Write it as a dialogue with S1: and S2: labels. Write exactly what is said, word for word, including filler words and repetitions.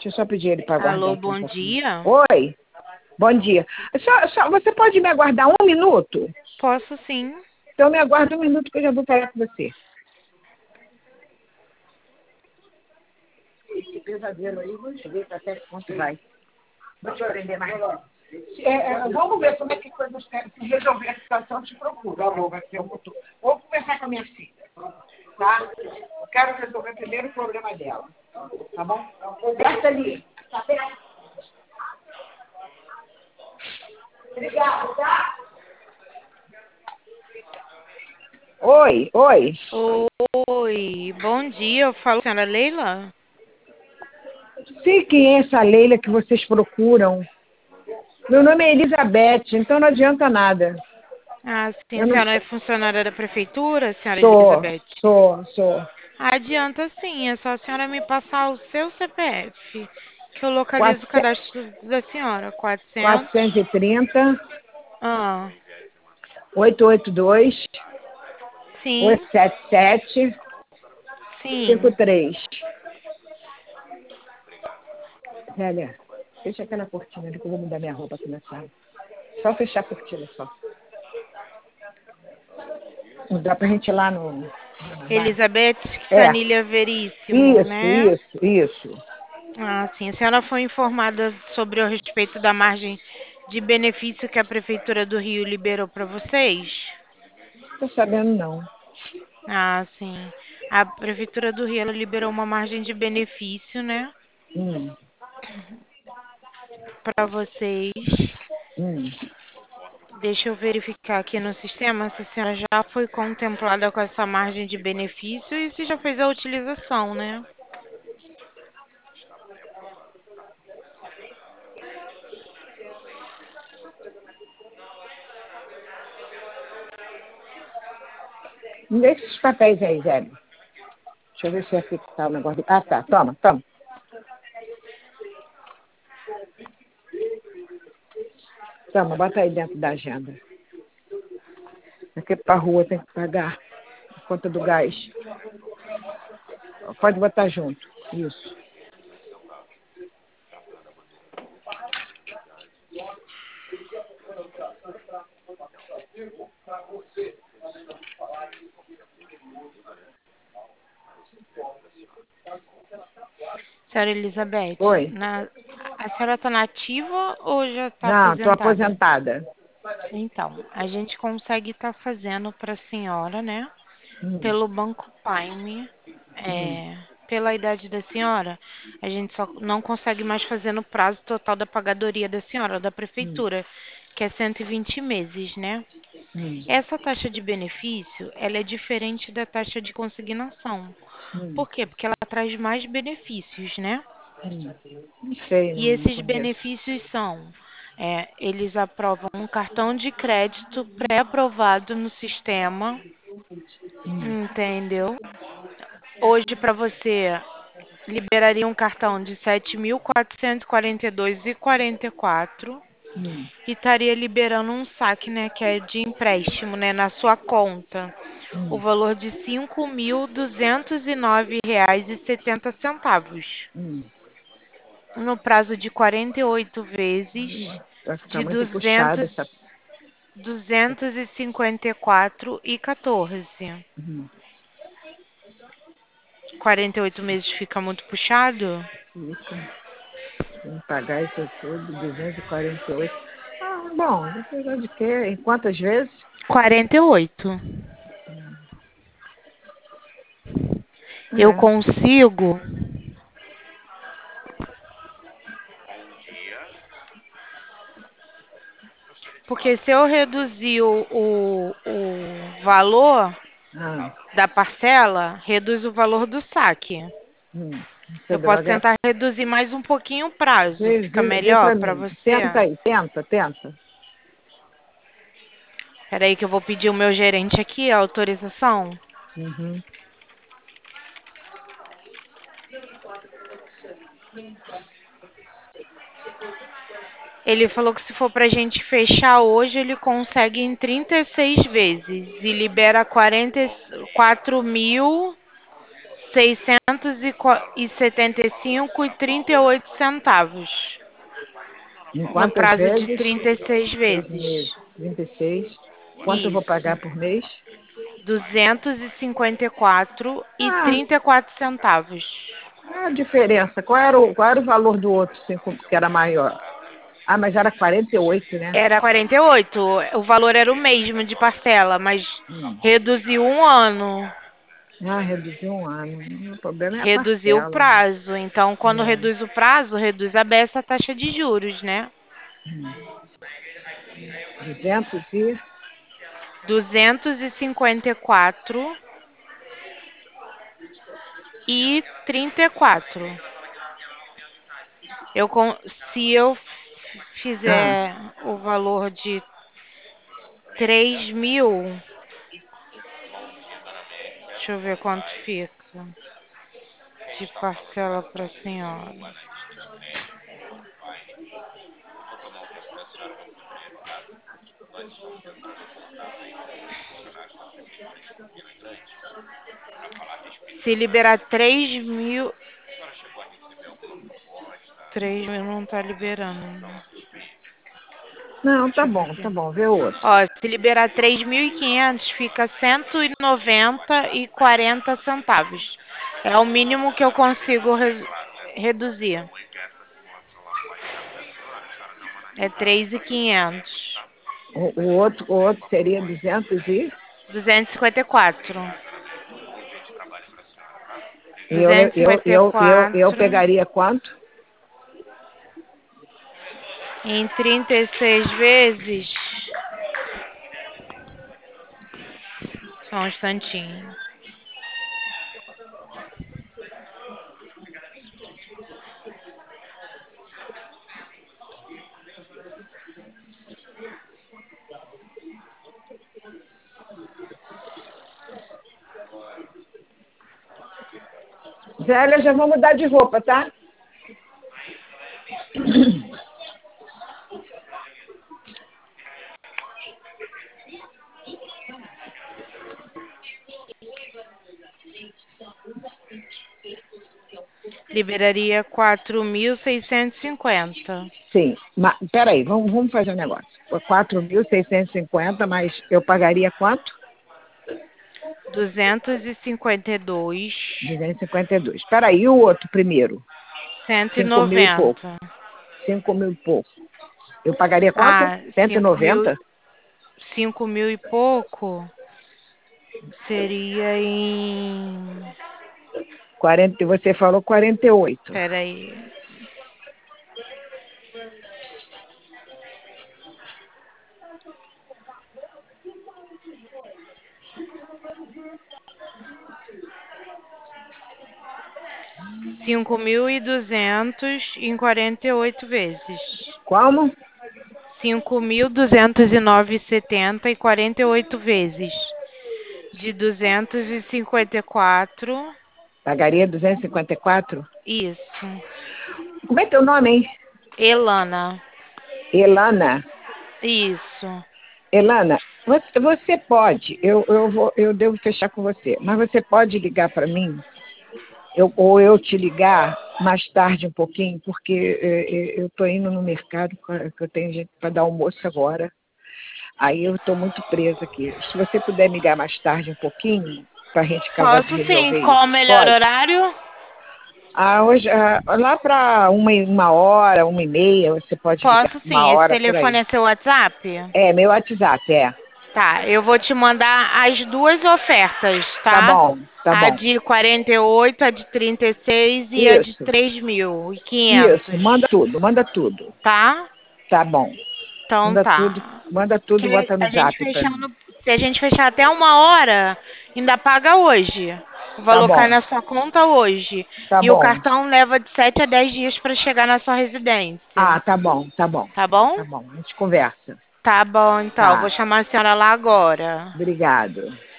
S1: Deixa eu só pedir ele para aguardar
S2: Alô,
S1: aqui um
S2: bom
S1: pouquinho.
S2: dia.
S1: Oi, bom dia. Só, só, você pode me aguardar um minuto?
S2: Posso sim.
S1: Então me aguarda um minuto que eu já vou falar com você. Esse pesadelo aí, vou te ver até quanto vai. Vou te prender mais. É, é, vamos ver como é que quando se resolver a situação, eu te procuro. Tá bom, vai ser um pouco. Vou conversar com a minha filha. Tá? Eu quero resolver primeiro o problema dela. Tá bom? Gasta ali. Tá perto. Obrigada, tá? Oi, oi.
S2: Oi, bom dia. Eu falo com a senhora Leila?
S1: Sei quem é essa Leila que vocês procuram. Meu nome é Elizabeth, então não adianta nada.
S2: Ah, sim.
S1: Eu
S2: A
S1: não
S2: senhora é funcionária da prefeitura, senhora
S1: sou,
S2: Elizabeth?
S1: sou, sou.
S2: Adianta sim. É só a senhora me passar o seu C P F, que eu localizo o
S1: Quatro-
S2: cadastro da senhora. Quatrocentos.
S1: quatrocentos e trinta,
S2: Ah,
S1: oitocentos e oitenta e dois,
S2: sim,
S1: oitocentos e setenta e sete, cinquenta e
S2: sim.
S1: três. Velha, fecha aquela cortina ali que eu vou mudar minha roupa aqui na sala. Só fechar a cortina só. Não dá pra gente ir lá no, no bar.
S2: Elizabeth
S1: É,
S2: Sanilha Veríssimo,
S1: isso,
S2: né?
S1: isso, isso.
S2: Ah, sim. A senhora foi informada sobre o respeito da margem de benefício que a Prefeitura do Rio liberou para vocês?
S1: Tô sabendo não.
S2: Ah, sim. A Prefeitura do Rio ela liberou uma margem de benefício, né,
S1: Hum,
S2: para vocês.
S1: hum.
S2: Deixa eu verificar aqui no sistema se a senhora já foi contemplada com essa margem de benefício e se já fez a utilização, né?
S1: Me deixa esses papéis aí, Zé. Deixa eu ver se aqui tá o negócio. Ah, tá. Toma, toma. Toma, bota aí dentro da agenda. Aqui pra rua tem que pagar a conta do gás. Pode botar junto. Isso.
S2: Senhora Elizabeth,
S1: Oi.
S2: na... a senhora está nativa ou já está
S1: Não, tô
S2: aposentada?
S1: aposentada.
S2: Então, a gente consegue estar fazendo para a senhora, né?
S1: Hum,
S2: Pelo Banco Prime,
S1: hum,
S2: é, pela idade da senhora, a gente só não consegue mais fazer no prazo total da pagadoria da senhora, da
S1: hum,
S2: prefeitura, que é cento e vinte meses, né?
S1: hum,
S2: Essa taxa de benefício, ela é diferente da taxa de consignação.
S1: hum,
S2: Por quê? Porque ela traz mais benefícios, né?
S1: hum. Não sei,
S2: E
S1: não, não
S2: esses
S1: conheço.
S2: benefícios são, é, eles aprovam um cartão de crédito pré-aprovado no sistema, entendeu? Hoje, para você, liberaria um cartão de sete mil quatrocentos e quarenta e dois reais e quarenta e quatro centavos
S1: Hum,
S2: e estaria liberando um saque, né, que é de empréstimo, né, na sua conta, o
S1: hum,
S2: valor de cinco mil duzentos e nove reais e setenta centavos,
S1: hum.
S2: no prazo de quarenta e oito vezes
S1: Vai ficar
S2: de
S1: muito puxada
S2: duzentos
S1: essa.
S2: duzentos e cinquenta e quatro e quatorze.
S1: Hum,
S2: quarenta e oito meses fica muito puxado?
S1: fica. Tem que pagar isso tudo, duzentos e quarenta e oito. Ah, bom, apesar de que, em quantas vezes?
S2: quarenta e oito. Eu
S1: É.
S2: consigo, porque se eu reduzir o, o, o valor
S1: Ah,
S2: da parcela, reduz o valor do saque.
S1: hum, você
S2: Eu posso
S1: droga.
S2: tentar reduzir mais um pouquinho o prazo.
S1: Vê,
S2: Fica
S1: vê, vê
S2: melhor
S1: pra
S2: para
S1: mim. Tenta
S2: você?
S1: aí, tenta, tenta.
S2: Peraí que eu vou pedir o meu gerente aqui a autorização.
S1: Uhum.
S2: Ele falou que se for pra gente fechar hoje, ele consegue em trinta e seis vezes e libera quarenta e quatro mil seiscentos e setenta e cinco e trinta e oito centavos.
S1: Em
S2: No
S1: quantas
S2: prazo de
S1: vezes?
S2: trinta e seis
S1: Seis
S2: vezes.
S1: meses. trinta e seis. Quanto eu vou pagar
S2: Isso.
S1: por mês?
S2: duzentos e cinquenta e quatro e
S1: Ah,
S2: trinta e quatro centavos.
S1: a diferença. Qual era o, qual era o valor do outro, cinco, que era maior? Ah, mas era quarenta e oito, né?
S2: Era quarenta e oito. O valor era o mesmo de parcela, mas
S1: Hum.
S2: reduziu um ano.
S1: Ah, reduziu um ano. O problema é a
S2: Reduziu o
S1: parcela.
S2: prazo. Então, quando
S1: É.
S2: reduz o prazo, reduz a beça a taxa de juros, né?
S1: duzentos e...
S2: duzentos e cinquenta e quatro e trinta e quatro. Eu, con- se eu
S1: Ah,
S2: fizer o valor de três mil, deixa eu ver quanto fica de parcela para a senhora. Se liberar três mil, três mil não tá liberando.
S1: não,
S2: Deixa
S1: tá
S2: eu ver
S1: bom,
S2: aqui.
S1: tá bom. Vê outro.
S2: Ó, se liberar três mil e quinhentos, fica cento e noventa e quarenta centavos. É o mínimo que eu consigo re- reduzir. É três mil e quinhentos.
S1: O, o outro, o outro seria duzentos e...
S2: duzentos e cinquenta e quatro.
S1: E eu, le- eu, eu, eu, eu
S2: duzentos e cinquenta e quatro
S1: pegaria quanto?
S2: em trinta e seis vezes. Só um instantinho.
S1: Zélia, já vou mudar de roupa, tá?
S2: Liberaria quatro mil seiscentos e cinquenta.
S1: Sim. Mas, peraí, vamos, vamos fazer um negócio. quatro mil seiscentos e cinquenta, mas eu pagaria quanto?
S2: duzentos e cinquenta e dois.
S1: duzentos e cinquenta e dois. Peraí, e o outro primeiro?
S2: cento e
S1: Cinco mil e pouco.
S2: noventa.
S1: Cinco mil e pouco. Eu pagaria quanto?
S2: Ah,
S1: Cento e
S2: cinco mil,
S1: noventa.
S2: cinco mil e pouco seria em.
S1: Quarenta. Você falou quarenta e oito.
S2: Peraí. Cinco mil e duzentos em quarenta e oito vezes.
S1: Como?
S2: Cinco mil duzentos e nove e setenta e quarenta e oito vezes. De duzentos e cinquenta e quatro.
S1: Pagaria duzentos e cinquenta e quatro?
S2: Isso.
S1: Como é teu nome, hein?
S2: Elana.
S1: Elana.
S2: Isso.
S1: Elana, você, você pode, eu, eu, vou, eu devo fechar com você, mas você pode ligar para mim, eu, ou eu te ligar mais tarde um pouquinho, porque é, é, eu estou indo no mercado, que eu tenho gente para dar almoço agora, aí eu estou muito presa aqui. Se você puder me ligar mais tarde um pouquinho, para a gente acabar de
S2: Posso sim.
S1: resolver
S2: Qual o
S1: isso,
S2: melhor
S1: pode?
S2: horário?
S1: Ah, hoje, ah, lá para uma, e- uma hora, uma e meia, você pode ligar,
S2: Posso
S1: uma
S2: sim. Esse
S1: hora por aí.
S2: telefone é seu WhatsApp?
S1: É, meu WhatsApp, é.
S2: Tá, eu vou te mandar as duas ofertas,
S1: Tá
S2: tá?
S1: bom, tá
S2: A
S1: bom.
S2: de quarenta e oito, a de trinta e seis e a de
S1: Isso.
S2: três mil e
S1: Isso,
S2: quinhentos,
S1: manda tudo, manda tudo.
S2: tá?
S1: Tá bom.
S2: Então
S1: Manda tudo,
S2: tá.
S1: manda tudo,
S2: Que
S1: bota no
S2: a gente
S1: zap pra mim.
S2: fechando, se a gente fechar até uma hora, ainda paga hoje. O
S1: Tá
S2: valor cai
S1: bom,
S2: na sua conta hoje.
S1: tá
S2: E o
S1: bom.
S2: cartão leva de sete a dez dias para chegar na sua
S1: Ah,
S2: residência.
S1: tá bom, tá bom.
S2: Tá bom?
S1: Tá bom, a gente conversa.
S2: Tá bom, então. Vou
S1: Tá,
S2: chamar a senhora lá agora.
S1: obrigado.